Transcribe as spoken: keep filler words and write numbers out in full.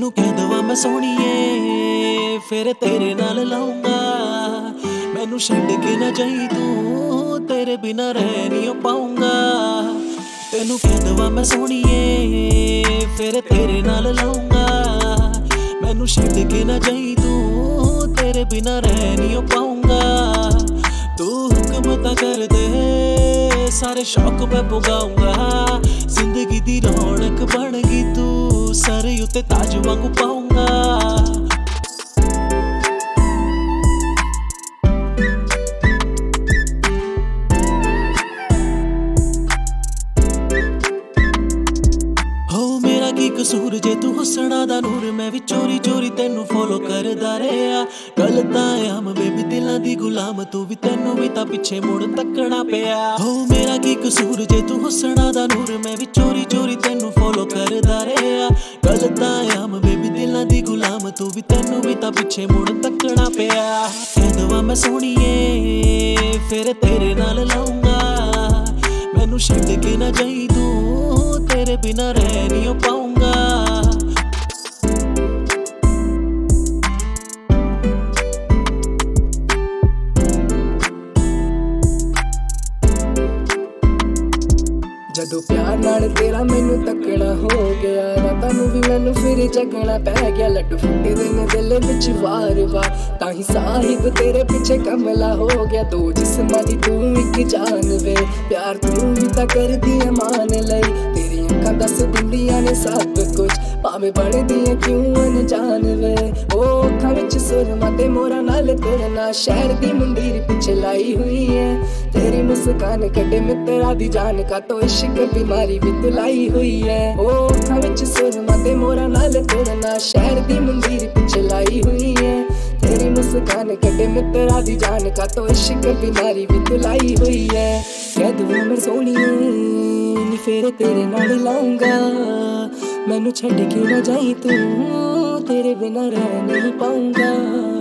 ਤੈਨੂੰ ਕਹਿ ਦਵਾਂ ਮੈਂ ਸੋਹਣੀਏ ਫਿਰ ਤੇਰੇ ਨਾਲ ਲਾਉਂਗਾ। ਮੈਨੂੰ ਛੱਡ ਕੇ ਨਾ ਜਾਈਂ ਤੂੰ, ਤੇਰੇ ਬਿਨਾ ਰਹਿ ਨਹੀਂ ਪਾਊਂਗਾ। ਤੈਨੂੰ ਕਹਿ ਦਵਾਂ ਮੈਂ ਸੋਹਣੀਏ ਫਿਰ ਤੇਰੇ ਨਾਲ ਲਾਉਂਗਾ। ਮੈਨੂੰ ਛੱਡ ਕੇ ਨਾ ਜਾਈਂ ਤੂੰ, ਤੇਰੇ ਬਿਨਾ ਰਹਿ ਨਹੀਂ ਪਾਊਂਗਾ। ਤੂੰ ਹੁਕਮ ਤਾਂ ਕਰ ਦੇ, ਸਾਰੇ ਸ਼ੌਕ ਮੈਂ ਪੁਗਾਊਂਗਾ। ਜ਼ਿੰਦਗੀ ਦੀ ਰੌਣਕ ਬਣ ਗਈ ਤੂੰ, ਸਰ ਉੱਤੇ ਤਾਜ ਵਾਂਗੂ ਪਾਊਂਗਾ। ਕੀ ਕਸੂਰ ਜੇ ਤੂੰ ਹੁਸਨਾ ਦਾ ਨੂਰ, ਮੈਂ ਵੀ ਚੋਰੀ ਚੋਰੀ ਤੈਨੂੰ ਫੋਲੋ ਕਰਦਾ ਰਿਹਾ। ਗੱਲ ਤਾਂ ਆਮ ਬੇਬੀ ਦਿਲਾਂ ਦੀ ਗੁਲਾਮ ਤੂੰ ਵੀ, ਤੈਨੂੰ ਵੀ ਤਾਂ ਪਿੱਛੇ ਮੁੜ ਤੱਕਣਾ ਪਿਆ। ਹੋ ਮੇਰਾ ਕੀ ਕਸੂਰ ਜੇ ਤੂੰ ਹੁਸਨਾ ਦਾ ਨੂਰ, ਮੈਂ ਵੀ ਚੋਰੀ ਚੋਰੀ ਤੈਨੂੰ ਫੋਲੋ ਕਰਦਾ ਰਿਹਾ। ਗੱਲ ਤਾਂ ਆਮ ਬੇਬੀ ਦਿਲਾਂ ਦੀ ਗੁਲਾਮ ਤੂੰ ਵੀ, ਤੈਨੂੰ ਵੀ ਤਾਂ ਪਿੱਛੇ ਮੁੜ ਤੱਕਣਾ ਪਿਆ। ਕਹਿ ਦਵਾਂ ਮੈਂ ਸੋਹਣੀਏ ਫਿਰ ਤੇਰੇ ਨਾਲ ਲਾਉਂਗਾ। ਮੈਨੂੰ ਛੱਡ ਕੇ ਨਾ ਜਾਈਂ ਤੂੰ, ਤੇਰੇ ਬਿਨਾ ਰਹਿ ਨਹੀਂ ਪਾਊਂਗਾ। ਜਦੋਂ ਪਿਆਰ ਨਾਲ ਤੇਰਾ ਮੈਨੂੰ ਤੱਕਣਾ ਹੋ ਗਿਆ, ਰਾਤਾਂ ਨੂੰ ਵੀ ਮੈਨੂੰ ਫਿਰ ਜਗਣਾ ਪੈ ਗਿਆ। ਲੱਡੂ ਫੁੱਟਦੇ ਨੇ ਦਿਲ ਵਿੱਚ ਵਾਰ ਵਾਰ, ਤਾਂ ਹੀ ਸਾਹਿਬ ਤੇਰੇ ਪਿੱਛੇ ਕਮਲਾ ਹੋ ਗਿਆ। ਦੋ ਜਿਸਮਾਂ ਦੀ ਤੂੰ ਇੱਕ ਜਾਨ ਵੇ, ਪਿਆਰ ਤੂੰ ਵੀ ਤਾਂ ਕਰਦੀ ਐ ਮਾਨ ਲਈ। ਤੇਰੀਆਂ ਅੱਖਾਂ ਦੱਸ ਦਿੰਦੀਆਂ ਨੇ ਸਭ ਕੁਝ, ਭਾਵੇਂ ਬਣਦੀਆਂ ਕਿਉਂ ਅਣਜਾਣ ਵੇ। ਉਹ ਅੱਖਾਂ ਵਿੱਚ ਸੁਰਮਾ ਤੇ ਮੋਰਾ ਨਾਲ ਤੁਰਨਾ, ਸ਼ਹਿਰ ਦੀ ਮੁੰਡੀਰ ਪਿੱਛੇ ਲਾਈ ਹੋਈ ਐ। ਤੇਰੀ ਮੁਸਕਾਨ ਕੱਢੇ ਮਿੱਤਰਾਂ ਦੀ ਜਾਨ, ਕਾ ਤੋ ਇਸ਼ਕ ਬਿਮਾਰੀ ਵੀ ਤੂੰ ਲਾਈ ਹੋਈ ਐ। ਉਹ ਅੱਖਾਂ ਵਿੱਚ ਸੁਰਮਾ ਤੇ ਮੋਰਾ ਨਾਲ ਤੁਰਨਾ, ਸ਼ਹਿਰ ਦੀ ਮੁੰਡੀਰ ਪਿੱਛੇ ਲਾਈ ਹੋਈ ਐ। ਤੇਰੀ ਮੁਸਕਾਨ ਕੱਢੇ ਮਿੱਤਰਾਂ ਦੀ ਜਾਨ, ਕਾ ਤੋ ਇਸ਼ਕ ਬਿਮਾਰੀ ਵੀ ਤੂੰ ਲਾਈ ਹੋਈ ਐ। ਕਹਿ ਦਵਾਂ ਮੈਂ ਸੋਹਣੀਏ ਨੀ ਫਿਰ ਤੇਰੇ ਨਾਲ ਲਾਉਂਗਾ। ਮੈਨੂੰ ਛੱਡ ਕੇ ਨਾ ਜਾਈਂ ਤੂੰ, ਤੇਰੇ ਬਿਨਾ ਰਹਿ ਨਹੀਂ ਪਾਊਂਗਾ।